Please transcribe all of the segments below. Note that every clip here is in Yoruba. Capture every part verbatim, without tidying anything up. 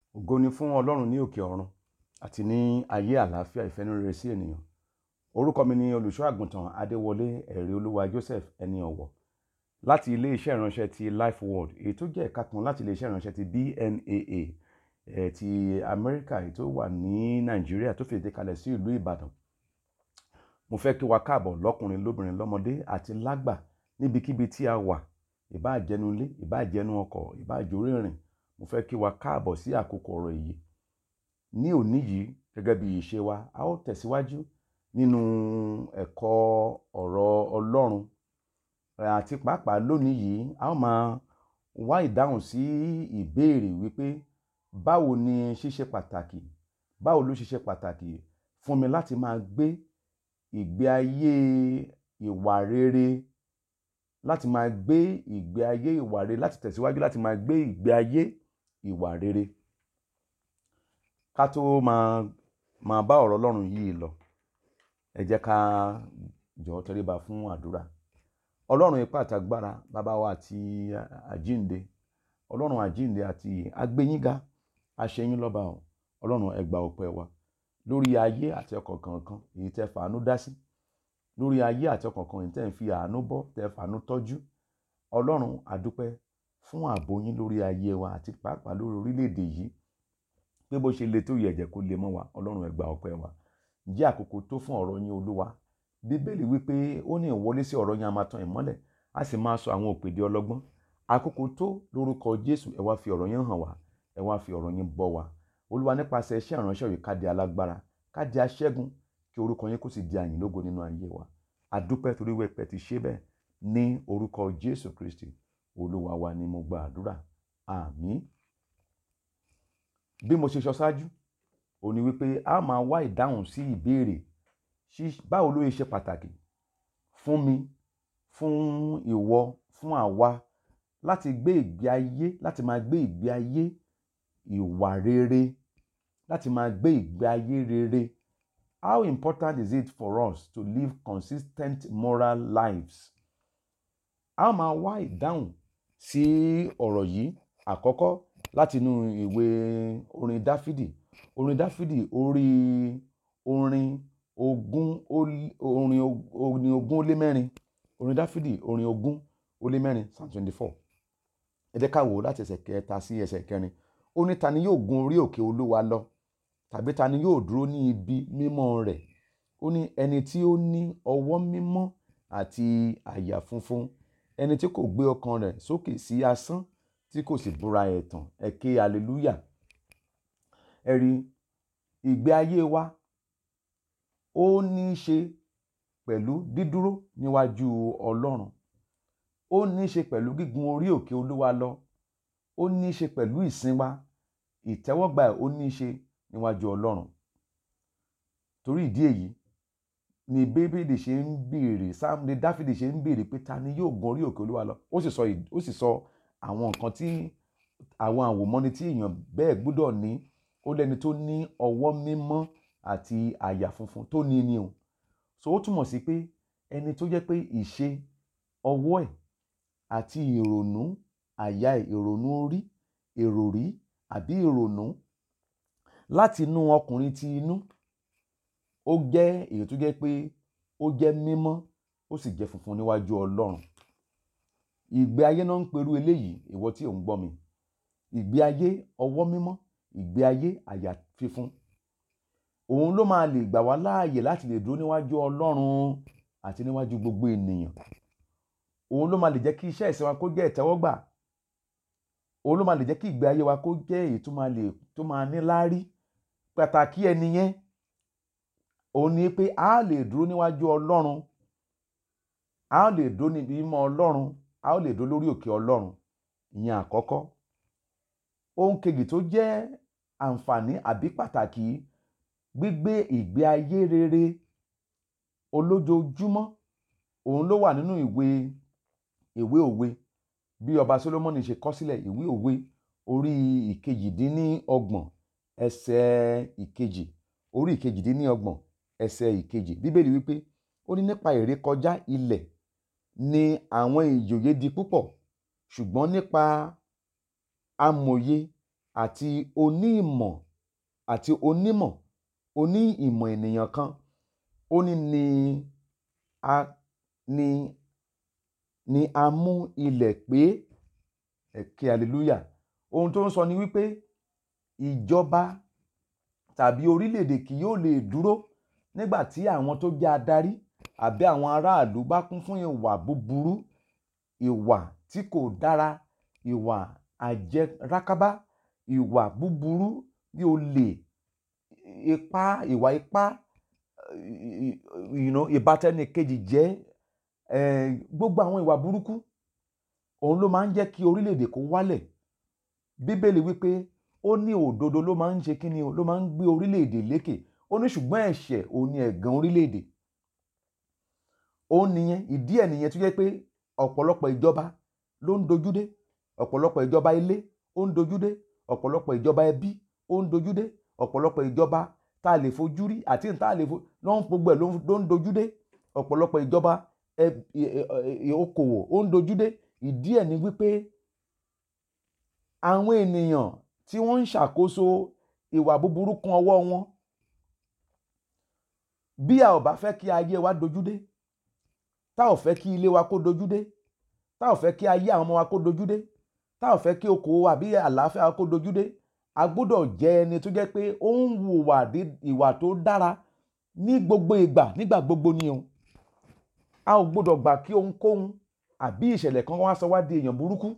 Ògo ni fún Ọlọ́run ní òkè ọ̀run àti ní ayé àlàáfíà ìfẹ́nurere sí ènìyàn. Orúkọ mi ni olùṣọ́ àgùntàn Adéwọlé ẹ̀rí olúwa Joseph ẹni ọ̀wọ̀ láti ilé iṣẹ́ ìránṣẹ́ ti Life Word, èyí tó jẹ́ ẹ̀ka kan láti ilé iṣẹ́ ìránṣẹ́ ti B N A A eh, ti Amẹ́ríkà, èyí tó wà ní Nàìjíríà tó fìdí kalẹ̀ sí ìlú Ìbàdàn. Mo fẹ́ kí wa káàbọ̀ lọ́kùnrin lóbìnrin lọ́mọdé àti lágbà níbikíbi tí a wà, ìbá jẹ́nu ilé, ìbá jẹ́nu ọkọ̀, ìbá jórí ìrìn. Mo fẹ́ kí wa káàbọ̀ sí àkókò ọ̀rọ̀ èyí. Ní òní yìí, gẹ́gẹ́ bí ìṣe wa, a ó tẹ̀síwájú nínú ẹ̀kọ́ ọ̀rọ̀ Ọlọ́run. Àti pàápàá lónìí yìí, a ó máa wá ìdáhùn sí ìbéèrè wípé báwo ni ṣíṣe pàtàkì, báwo ló ṣe ṣe pàtàkì fún mi láti máa gbé ìgbé ayé ìwà rere, láti máa gbé ìgbé ayé ìwà rere, láti tẹ̀síwájú láti máa gbé ìgbé ayé ìwà rere. Ká tó máa máa bá ọ̀rọ̀ Ọlọ́run yìí lọ, ẹ jẹ́ ká jọ̀ọ́ tẹríba fún àdúrà. Ọlọ́run ipá àti agbára, bàbá wa àti àjíǹde, Ọlọ́run àjíǹde àti agbéyínga, aṣẹ́yìn lọ́ba o. Ọlọ́run ẹ gbà ọpẹ́ wa lórí ayé àti ọkàn kọ̀ọ̀kan èyí tẹ́ fàánú dá sí, lórí ayé àti ọkàn kan èyí tẹ́ ń fi àánú bọ́, tẹ́ fàánú tọ́jú. Ọlọ́run a dúpẹ́ fún ààbò yín lórí ayé wa àti pàápàá lórí orílẹ̀-èdè yìí, pé bó ṣe le tó yẹ jẹ́ kó le mọ́ wa. Ọlọ́run ẹ gbà ọpẹ́ wa. Jẹ́ àkókò tó fún ọ̀rọ̀ yín Olúwa. Bíbélì wípé ó ní ìwọlé sí ọ̀rọ̀ yín a máa tan ìmọ́lẹ̀, a sì máa sọ àwọn òpèdè ọlọ́gbọ́n. Àkókò tó lórúkọ Jésù, ẹ wá fi ọ̀rọ̀ yín hàn wá, ẹ wá fi ọ̀rọ̀ yín bọ́ wa. Olúwa, nípasẹ̀ iṣẹ́ ìránṣẹ́ yìí ká di alágbára, ká di aṣẹ́gun, kí orúkọ yín kó sì di àyìn lógo nínú ayé wa. A dúpẹ́ torí wípé ti ṣe bẹ́ẹ̀ ní orúkọ Jésù Kristi Olúwa wa ni mo gba àdúrà. Àmín. Bí mo ṣe sọ ṣáájú, ó ní wípé a máa wá ìdáhùn sí ìbéèrè báwo ló ṣe pàtàkì fún mi, fún ìwọ, fún àwa láti gbé ìgbé ayé, láti máa gbé ìgbé ayé ìwà rere, láti máa gbé ìgbé ayé rere. How important is it for us to live consistent moral lives? A máa wá ìdáhùn sí ọ̀rọ̀ yìí àkọ́kọ́ láti inú ìwé orin Dáfídì. Orin Dáfídì orí orin ogún orin orin ogún ó lé mẹ́rin. Orin Dáfídì orin ogún ó lé mẹ́rin, Psalm twenty-four. Ẹ jẹ́ ká wò láti ẹsẹ̀ kẹta sí ẹsẹ̀ kẹrin. Ó ní, ta ni yóò gun orí òkè Olúwa lọ? Tàbí ta ni yóò dúró ní ibi mímọ́ rẹ̀? Ó ní, ẹni tí ó ní ọwọ́ mímọ́ àti àyà funfun, ẹni tí kò gbé ọkàn rẹ̀ sókè sí asán, tí kò sì búra ẹ̀tàn. Ẹ ké hallelujah. Ẹ rí, ìgbé ayé wa ó ní í ṣe pẹ̀lú dídúró níwájú Ọlọ́run. Ó ní í ṣe pẹ̀lú gígun orí òkè Olúwa lọ. Ó ní í ṣe pẹ̀lú ìsìn wa, ìtẹ́wọ́gbà ẹ̀ ó ní í ṣe níwájú Ọlọ́run. Torí ìdí èyí ni Bíbélì ṣe ń béèrè, Sáàmù ni Dáfídì ṣe ń béèrè pé ta ni yóò gun orí òkè Olúwa lọ? Ó sì sọ ó sì sọ àwọn nǹkan tí àwọn àwòmọ́ni tí èèyàn bẹ́ẹ̀ gbọ́dọ̀ ní. Ó lẹ́ni tó ní ọwọ́ mímọ́ àti àyà funfun, tó ní ní o. So ó túmọ̀ sí pé ẹni tó jẹ́ pé ìṣe ọwọ́ ẹ̀ àti ìrònú àyà ẹ̀, ìrònú orí, èròrí àbí ìrònú láti inú ọkùnrin ti inú, ó jẹ́ èyí tó jẹ́ pé ó jẹ́ mímọ́, ó sì jẹ́ funfun níwájú Ọlọ́run. Ìgbé ayé náà ń perú eléyìí, ìwọ tí ò ń gbọ́ mi. Ìgbé ayé ọwọ́ mímọ́, ìgbé ayé àyà fífún. Òun ló máa lè gbà wá láàyè láti lè dúró níwájú Ọlọ́run àti níwájú gbogbo ènìyàn. Òun ló máa lè jẹ́ kí iṣẹ́ ìsìn wa kó jẹ́ ìtẹ́wọ́gbà. Òun ló máa lè jẹ́ kí ìgbé ayé wa kó jẹ́ èyí tó máa lè tó máa ní láárí. Pàtàkì ẹni yẹn, òun ni pé a lè dúró níwájú Ọlọ́run, a lè dúró níbi mímọ́ Ọlọ́run, a lè dúró lórí òkè Ọlọ́run. Ìyẹn àkọ́kọ́. Ohun kejì tó jẹ́ àǹfààní àbí pàtàkì gbígbé ìgbé ayé rere olójoojúmọ́, òun ló wà nínú ìwé ìwé òwe. Bí ọba Sólómọ́nì ṣe kọ sílẹ̀, ìwé òwe orí ìkejì-dín-ní-ọgbọ̀n ẹsẹ̀ ìkejì, orí ìkejì-dín-ní-ọgbọ̀n ẹsẹ̀ ìkejì. Bíbélì wípé ó ní, nípa ìrékọjá ilẹ̀ ni àwọn ìjòyè di púpọ̀, ṣùgbọ́n nípa amòye àti onímọ̀ àti onímọ̀ oní ìmọ̀ ènìyàn kan, ó ní ni a ni ni a mú ilẹ̀ pé. Ẹ̀kẹ́ hallelujah. Ohun tó ń sọ ni wípé ìjọba tàbí orílẹ̀-èdè kì yóò lè dúró nígbà tí àwọn tó jẹ́ adarí àbí àwọn aráàlú bá kún fún ìwà búburú, ìwà tí kò dára, ìwà àjẹrákábá, ìwà búburú bí olè, ipá, ìwà ipá, you know, ìbátẹnìkejì jẹ́, eh, gbogbo àwọn ìwà burúkú, òun ló máa ń jẹ́ kí orílẹ̀-èdè kó wálẹ̀. Bíbélì wípé ó ní òdodo ló máa ń ṣe kíni o, ló máa ń gbé orílẹ̀-èdè lékè. Ó ní ṣùgbọ́n ẹ̀ṣẹ̀ òun ni ẹ̀gàn orílẹ̀-èdè. Ó nìyẹn, ìdí ẹ̀ nìyẹn tó jẹ́ pé ọ̀pọ̀lọpọ̀ ìjọba ló ń dojúdé, ọ̀pọ̀lọpọ̀ ìjọba ilé ó ń dojúdé, ọ̀pọ̀lọpọ̀ ìjọba ẹbí ó ń dojúdé, ọ̀pọ̀lọpọ̀ ìjọba tá a lè fojú rí àti tá a lè fojú lọ́n gbogbo ẹ̀ ló ń dojúdé, ọ̀pọ̀lọpọ̀ ìjọba okòwò ó ń dojúdé. Ìdí ẹ̀ ni wípé àwọn ènìyàn tí wọ́n ń ṣàkóso ìwà búburú kún ọwọ́ wọn. Bí a ò bá fẹ́ kí ayé wa dojúdé, tá ò fẹ́ kí ilé wa kó dojúdé, tá ò fẹ́ kí ayé àwọn ọmọ wa kó dojúdé, tá ò fẹ́ kí okòwò àbí àlàáfíà wa kó dojúdé, a gbọ́dọ̀ jẹ́ ẹni tó jẹ́ pé ó ń hùwà ìwà tó dára ní gbogbo ìgbà, nígbà gbogbo ni o. A ò gbọ́dọ̀ gbà kí ohunkóhun àbí ìṣẹ̀lẹ̀ kan wá sọ wá di èèyàn burúkú.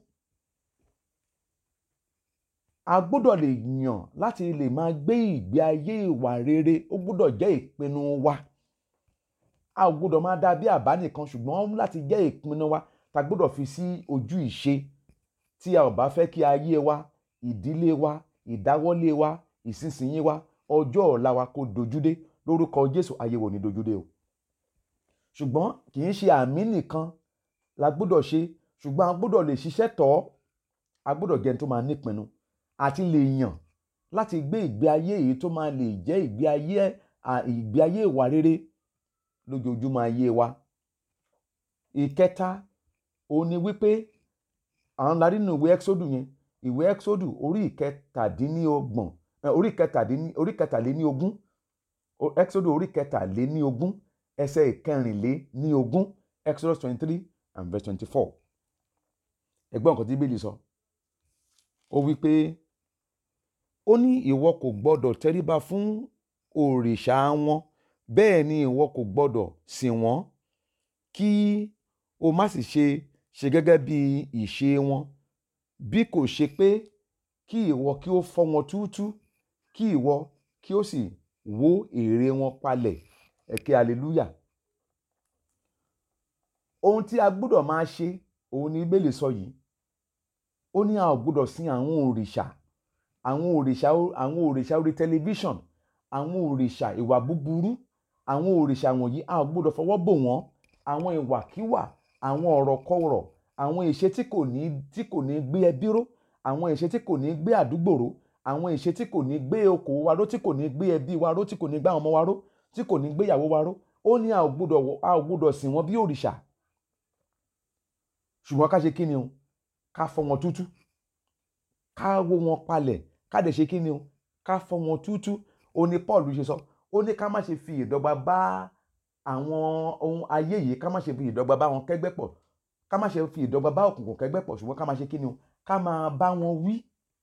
A gbọ́dọ̀ lè yàn láti lè máa gbé ìgbé ayé ìwà rere, ó gbọ́dọ̀ jẹ́ ìpinnu wa. A ò gbọ́dọ̀ máa dà bí àbá nìkan, ṣùgbọ́n láti jẹ́ ìpinnu wa, ta gbọ́dọ̀ fi sí ojú ìṣe. Tí a ò bá fẹ́ kí ayé wa, ìdílé wa, ìdáwọ́lé wa, ìsinsìnyí wa, ọjọ́ ọ̀la wa kó dojúdé. Lórúkọ Jésù, ayé wa ò ní dojúdé o. Ṣùgbọ́n kì í ṣe àmì nìkan la gbọ́dọ̀ ṣe, ṣùgbọ́n a gbọ́dọ̀ lè ṣiṣẹ́ tọ́. A gbọ́dọ̀ jẹ́ ẹni tó máa nípinnu àti lè yàn láti gbé ìgbé ayé èyí tó máa lè jẹ́ ìgbé ayé ìgbé ayé ìwà rere lójoojúmọ́ ayé wa. Ìkẹta, òun ni wípé àwọn la rí nínú ìwé Ẹ́kísódù yẹn, ìwé Ẹ́kísódù orí ìkẹtàdínlọ́gbọ̀n, orí ìkẹtàdín orí ìkẹtàléníogún, Ẹ́kísódù orí ìkẹtàléníogún, ẹsẹ̀ ìkẹrìnléníogún, Exodus twenty-three and verse twenty-four. Ẹgbọ́n nǹkan tí Bíbélì sọ. Ó wí pé ó ní ìwọ kò gbọdọ̀ tẹríba fún òrìṣà wọn, bẹ́ẹ̀ ni ìwọ kò gbọdọ̀ sìn wọ́n, kí o má sì ṣe ṣe gẹ́gẹ́ bí ìṣe wọn, bí kò ṣe pé kí ìwọ kí ó fọ́ wọn túútúú, kí ìwọ kí ó sì wó ère wọn palẹ̀. Ẹ̀kẹ́ hallelujah. Ohun tí a gbọ́dọ̀ máa ṣe, òun ni Bíbélì sọ yìí. Ó ní a ò gbọ́dọ̀ sin àwọn òrìṣà, àwọn òrìṣà àwọn òrìṣà orí tẹlifíṣàn, àwọn òrìṣà ìwà búburú, àwọn òrìṣà wọ̀nyí a ò gbọ́dọ̀ fọwọ́ bò wọ́n. Àwọn ìwàkíwà, àwọn ọ̀rọ̀kọrọ̀, àwọn ìṣe tí kò ní tí kò ní gbé ẹbí ró, àwọn ìṣe tí kò ní gbé àdúgbò ró, àwọn ìṣe tí kò ní gbé okòwò wa ró, tí kò ní gbé ẹbí wa ró, tí kò ní gbé àwọn ọmọ wa ró, tí kò ní gbé ìyàwó wa ró. Ó ní a ò gbọ́dọ̀ a ò gbọ́dọ̀ sìn wọ́n bí òrìṣà. Ṣùgbọ́n ká ṣe kí ni o? Ká fọ́ wọn túútúú, ká wó wọn palẹ̀, ká dẹ̀ ṣe kí ni o? Ká fọ́ wọn túútúú. Ó ní Paul ṣe sọ, ó ní ká má ṣe fi ìdọ́gba bá àwọn ohun ayé yìí, ká má ṣe fi ìdọ́gba bá wọn kẹ́gbẹ́ pọ̀, ká má ṣe fi ìdọ́gba bá òkùnkùn kẹ́gbẹ́ pọ̀, ṣùgbọ́n ká má ṣe kí ni o? Ká máa bá wọn wí.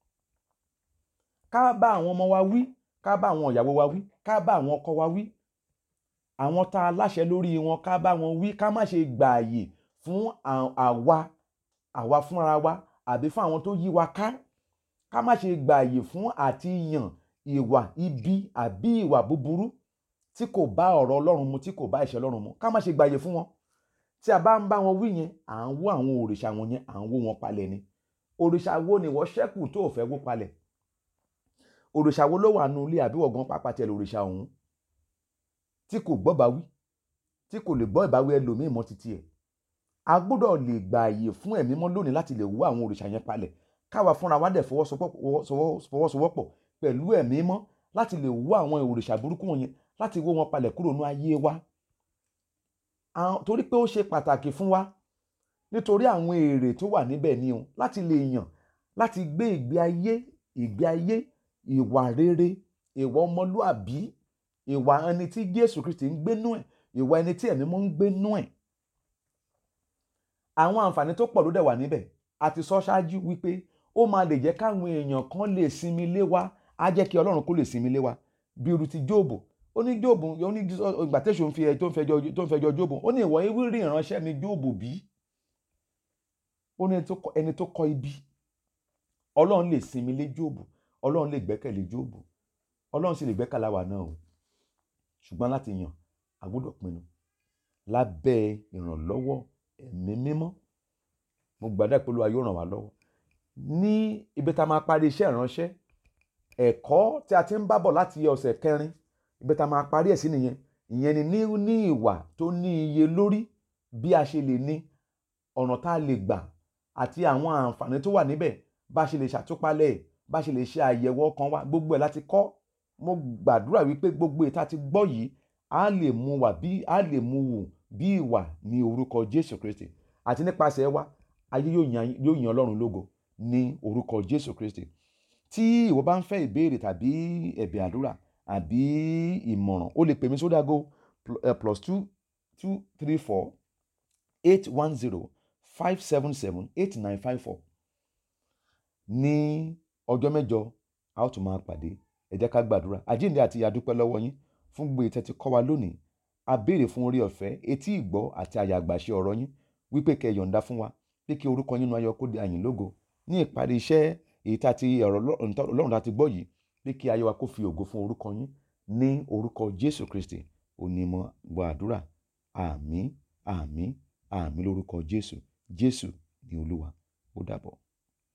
Ká bá àwọn ọmọ wa wí, ká bá àwọn ìyàwó wa wí, ká bá àwọn ọkọ wa wí, àwọn tá a láṣẹ lórí wọn, ká bá wọn wí. Ká má ṣe gbààyè fún àwa àwa fúnra wa àbí fún àwọn tó yí wa ká. Ká má ṣe gbààyè fún àti yàn ìwà ibi àbí ìwà búburú tí kò bá ọ̀rọ̀ Ọlọ́run mu, tí kò bá ìṣẹ́ Ọlọ́run mu. Ká má ṣe gbààyè fún wọn. Tí a bá ń bá wọn wí yẹn, à ń wó àwọn òrìṣà wọn yẹn, à ń wó wọn palẹ̀ ni. Òrìṣà wo ni ìwọ ṣẹ́kù tó ò fẹ́ wó palẹ̀? Òrìṣà wo ló wà nínú ilé àbí wọ̀gán pápá tẹ̀lé òrìṣà ọ̀hún tí kò gbọ́ ìbáwí, tí kò lè gbọ́ ìbáwí ẹlòmíì mọ́ títí ẹ̀? A gbọ́dọ̀ lè gbààyè fún ẹ̀mí mọ́ lónìí láti lè wó àwọn òrìṣà yẹn palẹ̀. Káwa fúnra wa dẹ̀ fọwọ́sowọ́pọ̀ pẹ̀lú ẹ̀mí mọ́ láti lè wó àwọn òrìṣà burúkú wọn yẹn, láti wó wọn palẹ̀ kúrò ní ayé wa. Torí pé ó ṣe pàtàkì fún wa, nítorí àwọn èrè tó wà níbẹ̀ ni o, láti lè yàn láti gbé ìgbé ayé ìgbé ayé ìwà rere, ìwà ọmọlúàbí, ìwà ẹni tí Jésù Kristi ń gbénú ẹ̀, ìwà ẹni tí ẹ̀mí mọ́ ń gbénú ẹ̀. Àwọn àǹfààní tó pọ̀ ló dẹ̀ wà níbẹ̀. A ti sọ ṣáájú wípé ó máa lè jẹ́ káwọn èèyàn kan lè sinmi lé wa, á jẹ́ kí Ọlọ́run kó lè sinmi lé wa. Bí irú ti Jóòbù, ó ní Jóòbù, ó ní ìgbà tẹ́ṣù ń fi ẹ tó ń fẹjọ́ tó ń fẹjọ́ Jóòbù, ó ní ìwọ ewúrẹ́ ìránṣẹ́ mi Jóòbù bí. Ó ní ẹni tó kọ ibi, Ọlọ́run lè sinmi lé Jóòbù, Ọlọ́run lè gbẹ́kẹ̀lé Jóòbù, Ọlọ́run sì lè gbẹ́kẹ̀lé àwa náà o. Ṣùgbọ́n láti yàn, a gbọ́dọ̀ pinnu lábẹ́ ìrànlọ́wọ́ ẹ̀mí mímọ́. Mo gbàdúrà pé Olúwa yóò ràn wá lọ́wọ́. Ní ibi tá a máa parí iṣẹ́ ìránṣẹ́, ẹ̀kọ́ tí a ti ń bá bọ̀ láti ọ̀sẹ̀ kẹrin, ibi tá a máa parí ẹ̀ sí nìyẹn. Ìyẹn ni ní ní ìwà tó ní iye lórí, bí a ṣe lè ní, ọ̀nà tá a lè gbà àti àwọn àǹfààní tó wà níbẹ̀, bá ṣe lè ṣàtúpalẹ̀, bá ṣe lè ṣe àyẹ̀wò ọkàn wa, gbogbo ẹ̀ láti kọ́. Mo gbàdúrà wípé gbogbo èyí tá a ti gbọ́ yìí á lè mú wa bí á lè mú wù bí ìwà ní orúkọ Jésù Kristi. Àti nípasẹ̀ wa, ayé yóò yan yóò yan Ọlọ́run lógo ní orúkọ Jésù Kristi. Tí ìwọ bá ń fẹ́ ìbéèrè tàbí ẹ̀bẹ̀ àdúrà àbí ìmọ̀ràn, o lè pè mí sórí aago plus two two three four eight one zero five seven seven eight nine five four. Ní ọjọ́ mẹ́jọ a ó tún máa pàdé. Ẹ jẹ́ ká gbàdúrà. Àjíǹde àti àdúpẹ́ lọ́wọ́ yín fún gbogbo ètò tí kọ́ wa lónìí. A béèrè fún oore ọ̀fẹ́, etí ìgbọ́ àti àyà àgbàṣe ọ̀rọ̀ yín, wípé kẹ́ yọ̀ǹda fún wa, pé kí orúkọ yín nínú ayọ̀ kó di àyìn lógo. Ní ìparí iṣẹ́ èyí tá ti ọ̀rọ̀ Ọlọ́run tá ti gbọ́ yìí, pé kí ayé wa kó fi ògo fún orúkọ yín ní orúkọ Jésù Kristi. Onímọ̀ gbọ́ àdúrà. Àmín, àmín, àmín lórúkọ Jésù. Jésù ni Olúwa. Ó dàbọ̀.